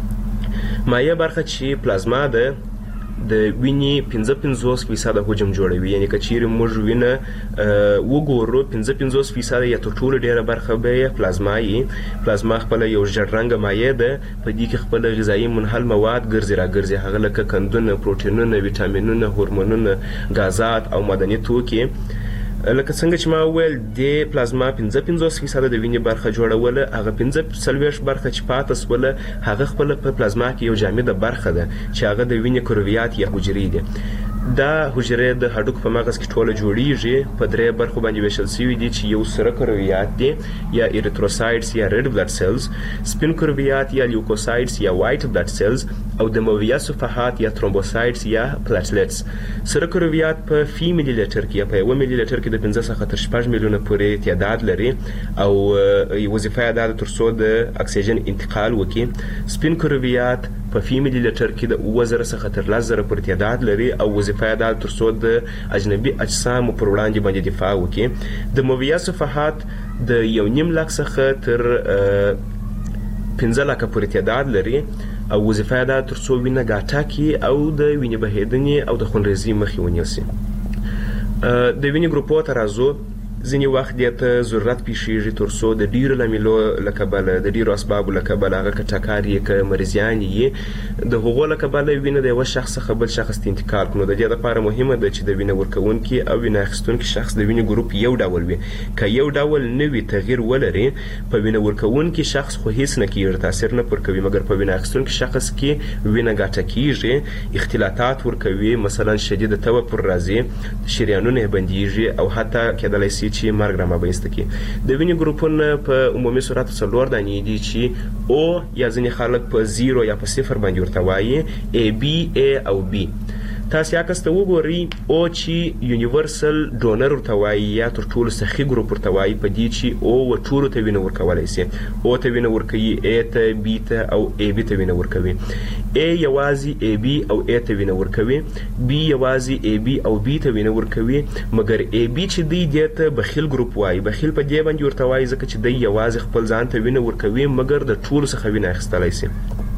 ده. مایع برخه چې پلازما ده د وینې 55% حجم جوړوي. یعنی که چیرې موږ وینه وګورو 55% یا تر ټولو ډیره برخه به پلازما یې. پلازما خپله یو ژړ رنګه مایع ده، په دې کې خپله غذایي منحل مواد ګرځي راګرځي، هغه لکه قندونه، پروټینونه، ویټامینونه، هورمونونه، غازات او معدني توکي. لکه څنګه چې ما وویل د پلازما 55% د وینې برخه جوړوله، هغه 45 برخه چې پاته سوله هغه خپله په پلازما کې یو جامده برخه ده چې هغه د وینې کرویات یا حجرې دي. دا حجرې د هډوکو په مغز کې ټوله جوړیږي په درې برخو باندې ویشل شوي دي چې یو سره کرویات دي یا ایریتروسایټس یا ریډ بلډ سیلز، سپین کرویات یا لیوکوسایټس یا وایټ بلډ سیلز او دمویه صفحات یا ترومبوسایټس یا پلاټلیټس. سره کرویات په فی ملي لیټر کې یا په 1 ملي لیټر کې د 15 څخه تر 6 میلیونه پورې تعداد لري او وظیفه یې ده تر څو د اکسیجن انتقال وکړي. سپین کرویات په فی ملي لیټر کې د 9000 څخه تر 10000 پورې تعداد لري او وظیفه یې ده تر څو د اجنبي اجسامو پر وړاندې باندې دفاع وکړي. دمویه صفحات د 1.5 لک څخه تر 15 لک پورې تعداد لري او وظیفه یې ده تر څو وینه ګاټه کړي او د وینې بهیدنې او د خونریزۍ مخې ونیسي. د وینې ګروپو ته راځو. ځینې وخت دې ته ضرورت پیښیږي تر څو د ډیرو لاملو له کبله د ډیرو اسبابو له کبله هغه که ټکر یې که مریضیان یې د هغو له کبله وینه د یوه شخص څخه بل شخص ته انتقال کړو. د دې لپاره مهمه ده چې د وینه ورکوونکي او وینه اخیستونکي شخص د وینې ګروپ یو ډول وي. که یو ډول نه وي تغییر ولري په وینه ورکوونکي شخص خو هیڅ نه کیږي، تاثیر نه پر کوي، مګر په وینه اخیستونکي شخص کې وینه ګاټه کیږي، اختلاطات ورکوي، مثلا شدید تبه پر راځي، شریانونه بندیږي او حتی کېدلی شي چې مرګ رامنځته کړي. د وینې ګروپونه په عمومي صورت 4 دانې دي چې او یا ځینې خلک په 0 یا په 0 باندې ورته وایي A B A او B. تاسو عکس ته وګورئ او چې یونیورسل ډونر ورته وایي یا تر ټولو سخي ګروپ ورته وایي په دې چې او و ټولو ته وینه ورکولی شي. او ته وینه ورکوي، A ته، B ته او A B ته وینه ورکوي. A یوازې A B او A ته وینه ورکوي، B یوازې A B او B ته وینه ورکوي، مګر A B چې دی دې ته بخیل ګروپ وایي. بخیل په دې باندې ورته وایي ځکه چې دی یوازې خپل ځان ته وینه ورکوي مګر د ټولو څخه وینه اخیستلی شي.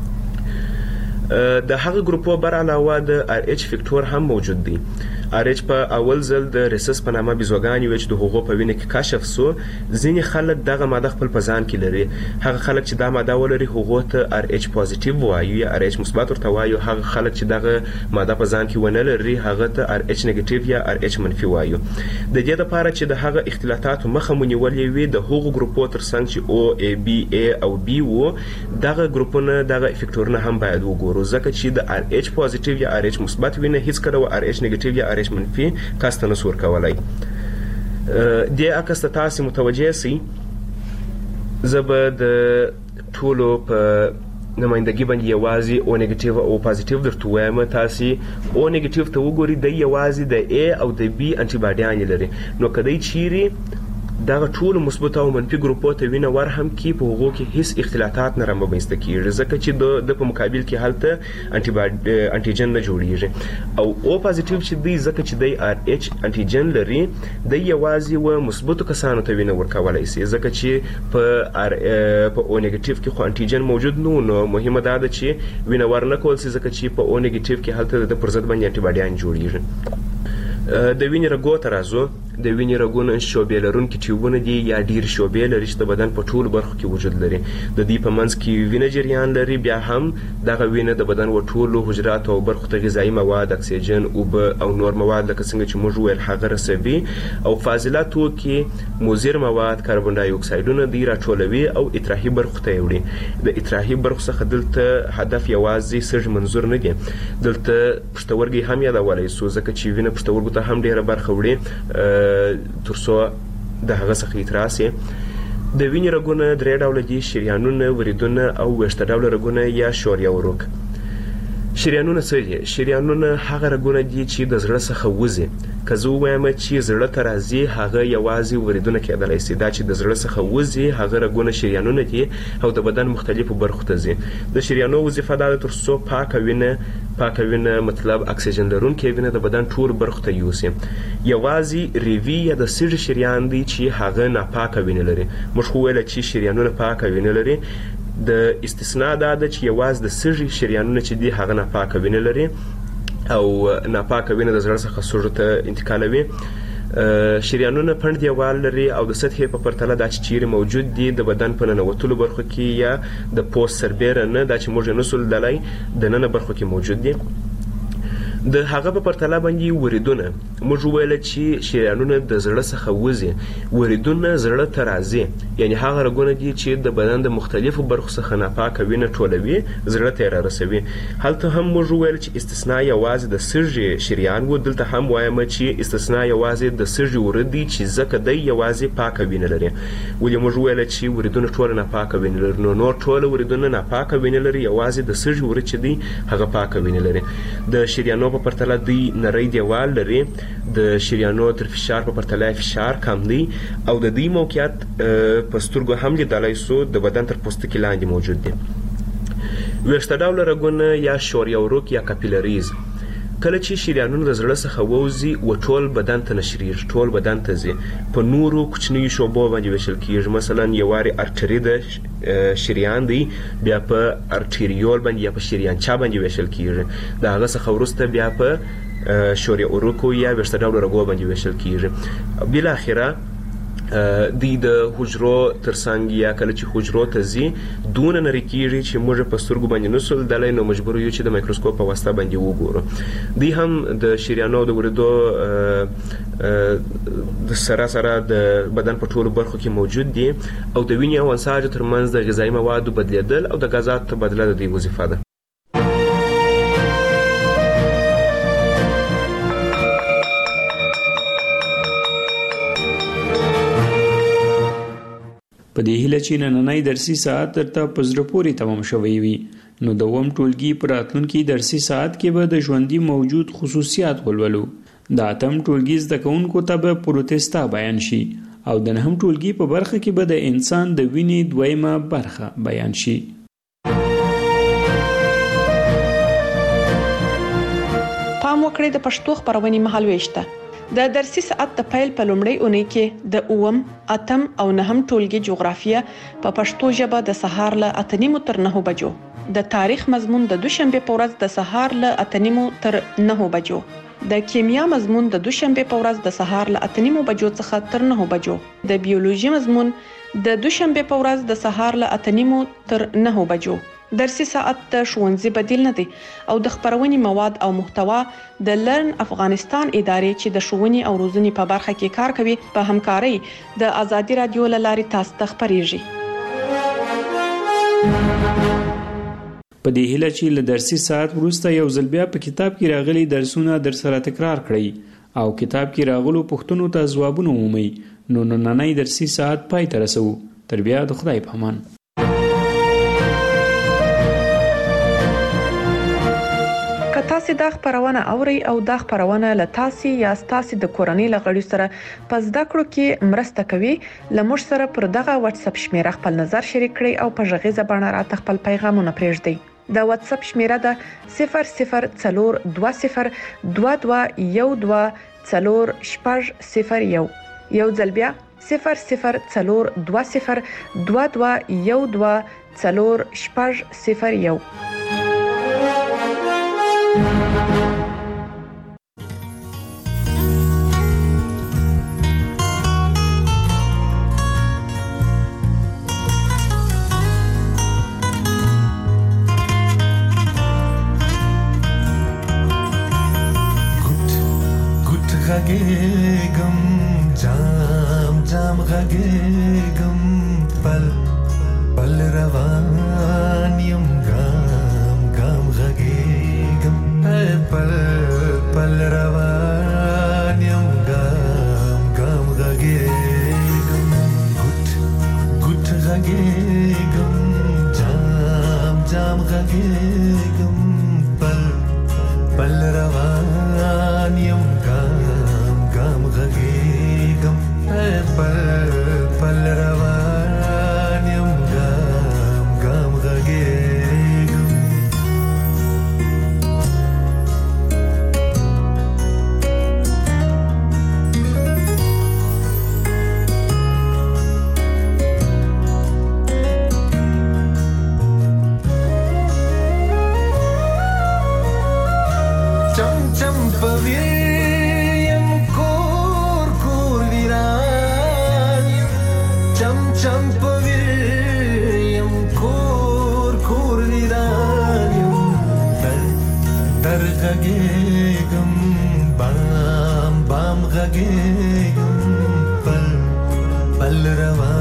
د هغه ګروپو بر علاوه د RH فیکټور هم موجود دی. RH په اول ځل د ریسس په نامه بیزوګانې وې چې د هغو په وینه کې کشف سو. ځینې خلک دغه ماده خپل په ځان کې لري. هغه خلک چې دا ماده ولري هغو ته RH پازیټیو وایو یا RH مثبت ورته وایو. هغه خلک چې دغه ماده په ځان کې ونه لري هغه ته RH نیگیټیو یا RH منفي وایو. د دې لپاره چې د هغه اختلاطاتو مخه مو نیولې وي د هغو ګروپو ترڅنګ چې O A B A او B وو دغه ګروپونه دغه افیکټورونه هم باید وګورو ځکه چې د RH پازیټیو یا RH مثبت وینه هیڅ کله RH نیگیټیو یا RH منفي کس ته نسو ورکولی. دې عکس ته تاسې متوجه سئ. زه به د ټولو په نمایندګي باندې یوازې او نیگیټیو او پازیټیو درته وایم. تاسې او نیگیټیو ته وګورئ دی یوازې د A او د B انټي باډیانې لري. نو که دی چیرې دغه ټول مثبت او منفي ګروپو ته وینه ورهم کی په هغو کې هیڅ اختلاطات نه رامنځته کیږي ځکه چې د په مقابل کې هلته انټیجن نه جوړیږي. او او پازیټیو چې دی ځکه چې دی RH انټیجن لري دی یوازې و مثبتو کسانو ته وینه ورکولی شي ځکه چې په او نیگیټیو کې خو انټیجن موجود نو مهمه دا ده چې وینه ورنه کول شي ځکه چې په او نیگیټیو کې هلته د پر ضد باندې انټي باډیان جوړیږي. د وینې رګو ته راځو. د وینې رګونه شعبې لرونکي ټیوبونه دي یا ډېر شعبې لري چې د بدن په ټولو برخو کې وجود لري. د دې په منځ کې وینه جریان لري. بیا هم دغه وینه د بدن و ټولو حجراتو او برخو ته غذایي مواد، اکسیجن، اوبه او نور مواد لکه څنګه چې موږ وویل هغه رسوي او فاضله توکي، مضر مواد، کاربن ډای اکسایډونه دی راټولوي او اطراحي برخو ته یې وړي. د اطراحي برخو څخه دلته هدف یوازې سږ منظور نه دی. دلته پښتورګي هم یادولی سو ځکه چې وینه پښتورګو ته هم ډېره برخه وړي تر څو د هغه څخه اعتراض یې. د وینې رګونه 3 ډوله دي: شریانونه، وریدونه او ویښته ډوله رګونه یا شوریه وروک. شریانونه څه دي؟ شریانونه هغه رګونه دي چې د زړه څخه وځي. که زه ووایم چې زړه ته راځي هغه یوازې وریدونه کېدلی شي. دا چې د زړه څخه وځي هغه رګونه شریانونه دي او د بدن مختلفو برخو ته ځي. د شریانو وظیفه دا ده تر څو پاکه وینه مطلب اکسیجن لرونکې وینه د بدن ټول برخو ته یوسي. یوازې ریوي یا د سږي شریان دی چې هغه ناپاکه وینه لري. موږ خو ویله چې شریانونه پاکه وینه لري. د استثناء دا ده چې یوازې د سږي شریانونه چې دي هغه ناپاکه وینه لري او ناپاکه وینه د زړه څخه سږو ته انتقالوي. شریانونه پنډ دیوال لري او د سطحې په پرتله دا چې چیرې موجود دي د بدن په ننوتلو برخو کې یا د پوست سربیره نه دا چې موږ یې نسو لیدلی د ننه برخو کې موجود دي. د هغه په پرتله باندې وریدونه موږ ویل چې شریانونه د زړه څخه وځي وریدونه زړه ته راځي یعنی هغه رګونه دي چې د بدن د مختلفو برخو څخه ناپاکه وینه ټولوي زړه ته رارسوي هلته هم موږ ویل چې استثناء یوازې د سږي شریان و دلته هم وایم چې استثناء یوازې د سږي ورید دي چې ځکه دی یوازې پاکه وینه لري ولې موږ ویل چې وریدونه ټول ناپاکه وینه لري نو ټول وریدونه ناپاکه وینه لري یوازې د سږي ورید چې دی هغه پاکه وینه لري د شریانو په پرتله دوی نری دیوال لري د شریانو تر فشار په پرتله فشار کم دی او د دې موقعیت په سترګو هم لیدلای سو د بدن تر پوستکي لاندې موجود دي ویښته ډوله رګونه یا شوریه وروک یا کاپیلریز کله چې شریانونه د زړه څخه ووځي و ټول بدن ته نشریږي ټول بدن ته ځي په نورو کوچنیو شعبو باندې ویشل کیږي مثلا یواري ارټري د شریان دی بیا په ارټریول باندې یا په شریانچا باندې ویشل کیږي د هغه څخه وروسته بیا په شوریه وروکو یا ویښته ډوله رګو باندې ویشل کیږي بل اخره د حجرو ترڅنګ یا کله چې حجرو ته ځي دونه نری کیږي چې موږ په سترګو باندې نسو لیدلی نو مجبور یو چې د مایکروسکوپ په واسطه باندې وګورو دوی هم د شریانو د وریدو د سره د بدن په ټولو برخو کې موجود دي او د وینې او انساجو ترمنځ د غذایي موادو بدلیدل او د غازاتو تبادله د دوی وظیفه ده په دې هیله چې نننی درسي ساعت ترته په زړه پورې تمام شوی وي نو د اووم ټولګي په راتلونکي درسي ساعت کې به د ژوندي موجود خصوصیات ولولو د اتم ټولګي زده کوونکو ته به پروتستا بیان شي او د نهم ټولګي په برخه کې به د انسان د وینې دویمه برخه بیان شي پام وکړئ د پښتو خبرونې مهالويشته د درسي ساعت د پیل په لومړۍ اونۍ کې د اووم اتم او نهم ټولګي جغرافیه په پښتو ژبه د سهار له 8:30 تر 9 بجو د تاریخ مضمون د دوشنبه په ورځ د سهار له 8:30 تر 9 بجو د کیمیا مضمون د دوشنبه په ورځ د سهار له 8:30 بجو څخه تر 9 بجو د بیولوژي مضمون د دوشنبه په ورځ د سهار له 8:30 تر 9 بجو درسي ساعت د ښوونځي بدیل نه دی او د خبرونې مواد او محتوا د لرن افغانستان ادارې چې د ښوونې او روزنې په برخه کې کار کوي په همکارۍ د ازادي رادیو لارې تاسو ته خبريږي په دې هیله چې له درسي ساعت وروسته یو ځل بیا په کتاب کې راغلي درسونه در سره تکرار کړئ او کتاب کې راغلو پوښتنو ته ځوابونه ومومئ نو نننی درسي ساعت پای ته رسو تر بیا د خدای په امان تاسو دا خبرونه اوري او دا خبرونه له تاسو یا تاسو د کورنۍ لغړی سره په زده کړو کې مرسته کوي لمر سره پر دغه واتس اپ شمیره خپل نظر شریک کړئ او په ژغې زبانه راته خپل پیغامونه پرېږدئ د واتس اپ شمیره ده 002012124001 یو ځل بیا 002012124001 غږېږم جام جام غږېږم پل پل روان یم ګام ګام غږېږم پل پل روان یم ګام ګام غږېږم ګوټ ګوټ غږېږم جام جام غږېږم پل پل روان یم پل پل روان یم ګام ګام غږېږم چم چم پوي چمپویم کور کور ویرانیم در غږېږم پل روان